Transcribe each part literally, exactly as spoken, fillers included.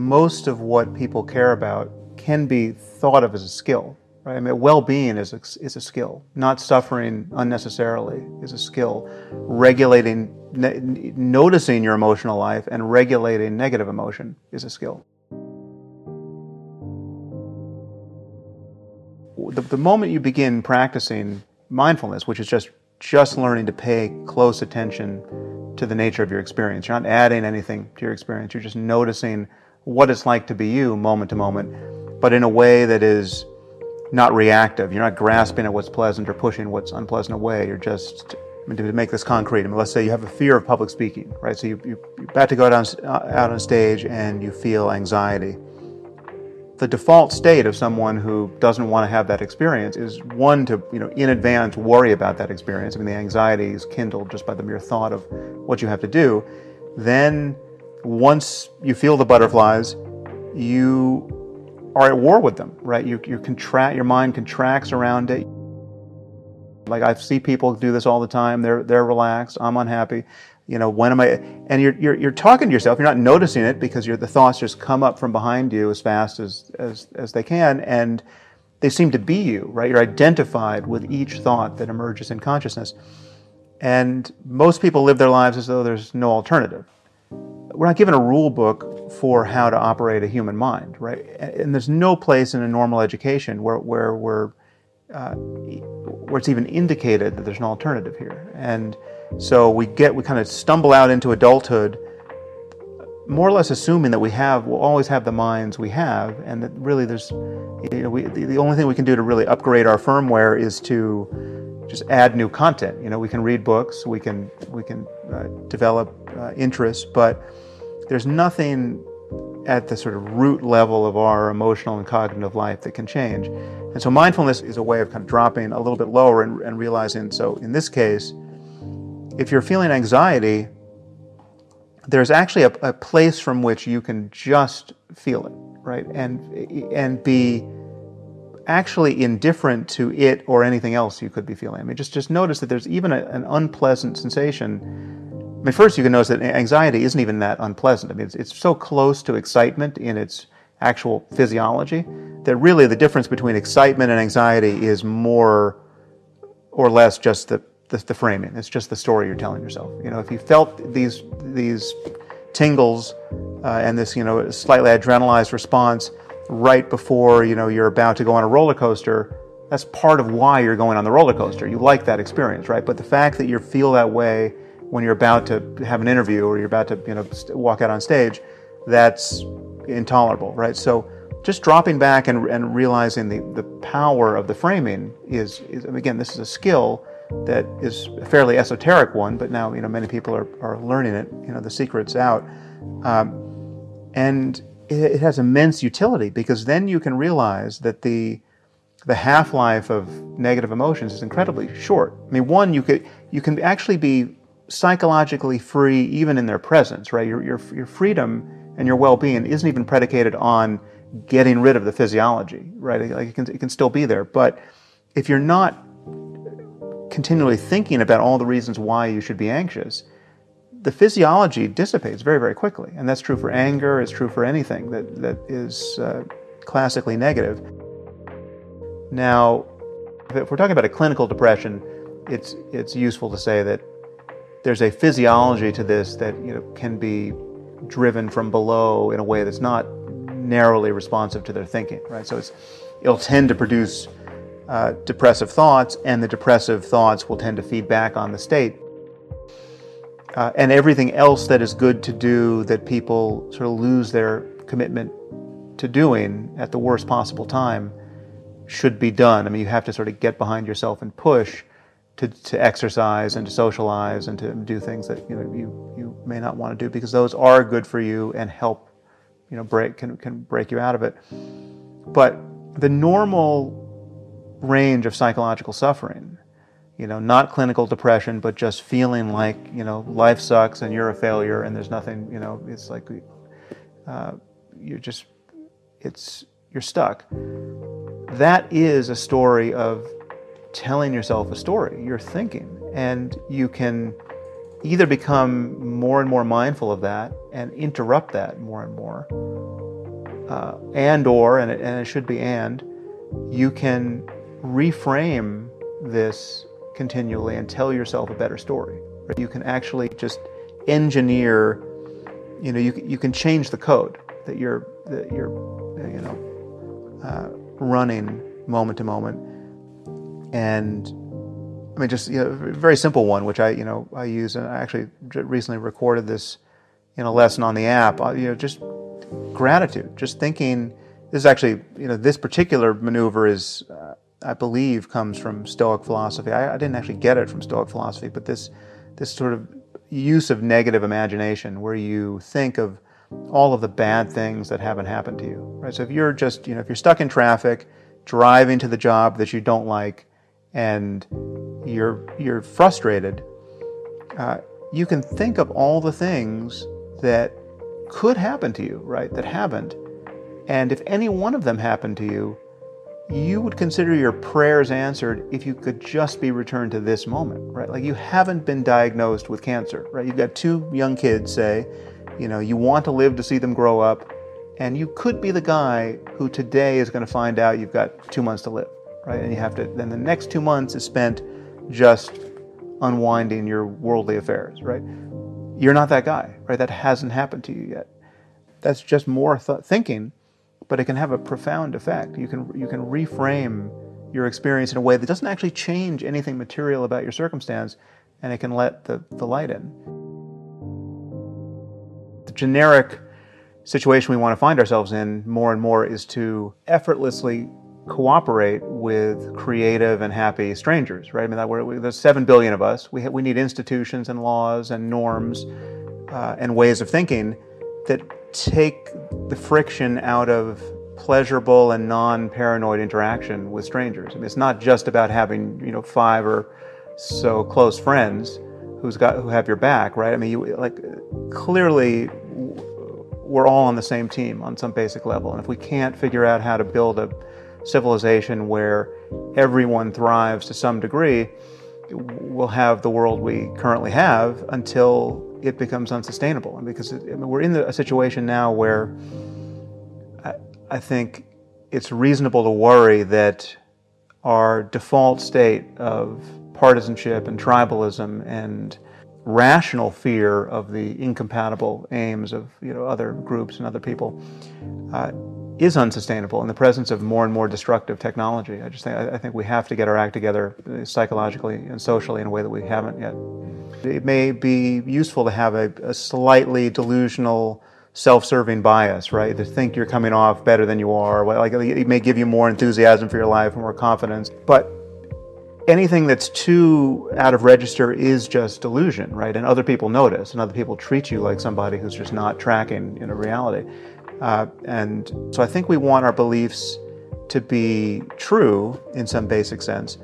most of what people care about can be thought of as a skill, right? I mean, well-being is a, is a skill. Not suffering unnecessarily is a skill. Regulating, noticing your emotional life and regulating negative emotion is a skill. The, the moment you begin practicing mindfulness, which is just just learning to pay close attention to the nature of your experience. You're not adding anything to your experience. You're just noticing what it's like to be you moment to moment, but in a way that is not reactive. You're not grasping at what's pleasant or pushing what's unpleasant away. You're just, I mean, to make this concrete, I mean, let's say you have a fear of public speaking, right? So you, you, you're about to go down, out on stage and you feel anxiety. The default state of someone who doesn't want to have that experience is, one, to, you know, in advance worry about that experience. I mean, the anxiety is kindled just by the mere thought of what you have to do. Then, once you feel the butterflies, you are at war with them, right? You, you contract, your mind contracts around it. Like, I see people do this all the time. They're they're relaxed. I'm unhappy. You know, when am I? And you're you're you're talking to yourself. You're not noticing it because you're, the thoughts just come up from behind you as fast as as as they can, and they seem to be you, right? You're identified with each thought that emerges in consciousness. And most people live their lives as though there's no alternative. We're not given a rule book for how to operate a human mind, right? And there's no place in a normal education where where we're uh, where it's even indicated that there's an alternative here. And so we get, we kind of stumble out into adulthood, more or less assuming that we have, we'll always have the minds we have, and that really there's, you know, we, the, the only thing we can do to really upgrade our firmware is to just add new content. You know, we can read books, we can we can uh, develop uh, interests, but there's nothing at the sort of root level of our emotional and cognitive life that can change. And so mindfulness is a way of kind of dropping a little bit lower and, and realizing, so in this case, if you're feeling anxiety, there's actually a, a place from which you can just feel it, right? And and be actually indifferent to it or anything else you could be feeling. I mean, just, just notice that there's even a, an unpleasant sensation. I mean, first you can notice that anxiety isn't even that unpleasant. I mean, it's, it's so close to excitement in its actual physiology that really the difference between excitement and anxiety is more or less just the The, the framing. It's just the story you're telling yourself. You know, if you felt these these tingles uh, and this, you know, slightly adrenalized response right before, you know, you're about to go on a roller coaster, that's part of why you're going on the roller coaster. You like that experience, right? But the fact that you feel that way when you're about to have an interview or you're about to, you know, walk out on stage, that's intolerable, right? So just dropping back and, and realizing the, the power of the framing is, is, again, this is a skill that is a fairly esoteric one, but now, you know, many people are, are learning it. You know, the secret's out. Um, and it, it has immense utility because then you can realize that the the half-life of negative emotions is incredibly short. I mean, one, you could you can actually be psychologically free even in their presence, right? Your your your freedom and your well-being isn't even predicated on getting rid of the physiology, right? Like it can it can still be there, but if you're not continually thinking about all the reasons why you should be anxious, the physiology dissipates very, very quickly. And that's true for anger, it's true for anything that, that is uh, classically negative. Now, if we're talking about a clinical depression, it's it's useful to say that there's a physiology to this that, you know, can be driven from below in a way that's not narrowly responsive to their thinking, right? So it's it'll tend to produce Uh, depressive thoughts, and the depressive thoughts will tend to feed back on the state. Uh, and everything else that is good to do that people sort of lose their commitment to doing at the worst possible time should be done. I mean, you have to sort of get behind yourself and push to, to exercise and to socialize and to do things that, you know, you, you may not want to do because those are good for you and help, you know, break can, can break you out of it. But the normal range of psychological suffering, you know, not clinical depression, but just feeling like, you know, life sucks and you're a failure and there's nothing, you know, it's like uh, you're just, it's, you're stuck. That is a story of telling yourself a story. You're thinking, and you can either become more and more mindful of that and interrupt that more and more, uh, and or, and it, and it should be and, you can reframe this continually and tell yourself a better story. Right? You can actually just engineer, you know, you, you can change the code that you're, that you're you know, uh, running moment to moment. And I mean, just, you know, a very simple one, which I, you know, I use, and I actually recently recorded this in a lesson on the app, you know, just gratitude, just thinking, this is actually, you know, this particular maneuver is, uh, I believe, comes from Stoic philosophy. I, I didn't actually get it from Stoic philosophy, but this, this sort of use of negative imagination, where you think of all of the bad things that haven't happened to you, right? So if you're just, you know, if you're stuck in traffic, driving to the job that you don't like, and you're you're frustrated, uh, you can think of all the things that could happen to you, right? That haven't, and if any one of them happened to you, you would consider your prayers answered if you could just be returned to this moment, right? Like, you haven't been diagnosed with cancer, right? You've got two young kids, say, you know, you want to live to see them grow up, and you could be the guy who today is going to find out you've got two months to live, right? And you have to, then the next two months is spent just unwinding your worldly affairs, right? You're not that guy, right? That hasn't happened to you yet. That's just more th- thinking, but it can have a profound effect. You can you can reframe your experience in a way that doesn't actually change anything material about your circumstance, and it can let the, the light in. The generic situation we want to find ourselves in more and more is to effortlessly cooperate with creative and happy strangers, right? I mean, that we're, we, there's seven billion of us. We ha- we need institutions and laws and norms uh, and ways of thinking that take the friction out of pleasurable and non-paranoid interaction with strangers. I mean, it's not just about having, you know, five or so close friends who's got who have your back, right? I mean, you like clearly we're all on the same team on some basic level, and if we can't figure out how to build a civilization where everyone thrives to some degree, we'll have the world we currently have until it becomes unsustainable. And because it, I mean, we're in the, a situation now where I, I think it's reasonable to worry that our default state of partisanship and tribalism and rational fear of the incompatible aims of, you know, other groups and other people uh, is unsustainable in the presence of more and more destructive technology. I just think I think we have to get our act together psychologically and socially in a way that we haven't yet. It may be useful to have a, a slightly delusional, self-serving bias, right? To think you're coming off better than you are. Like, it may give you more enthusiasm for your life and more confidence, but anything that's too out of register is just delusion, right? And other people notice, and other people treat you like somebody who's just not tracking, you know, reality. Uh, and so I think we want our beliefs to be true in some basic sense.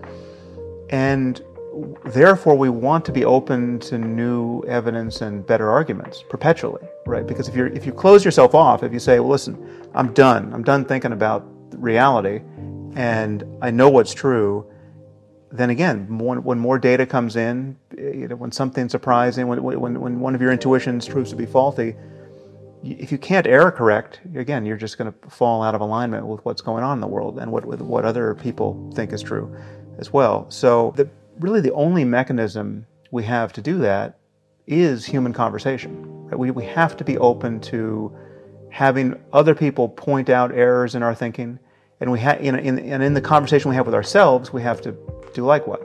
And therefore, we want to be open to new evidence and better arguments perpetually, right? Because if you're if you close yourself off, if you say, well, listen, I'm done. I'm done thinking about reality, and I know what's true, then again, when, when more data comes in, you know, when something surprising, when, when, when one of your intuitions proves to be faulty, if you can't error correct, again, you're just going to fall out of alignment with what's going on in the world and what with what other people think is true as well. So the, really the only mechanism we have to do that is human conversation. Right? We, we have to be open to having other people point out errors in our thinking, and we ha- in, in, and in the conversation we have with ourselves, we have to do likewise.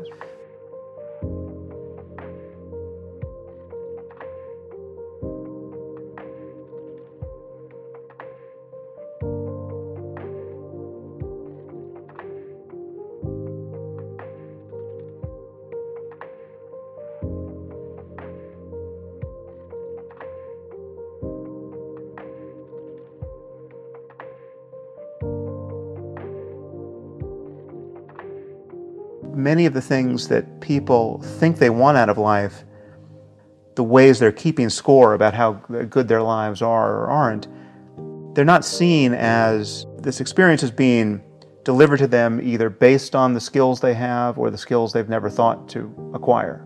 Many of the things that people think they want out of life, the ways they're keeping score about how good their lives are or aren't, they're not seen as this experience as being delivered to them either based on the skills they have or the skills they've never thought to acquire.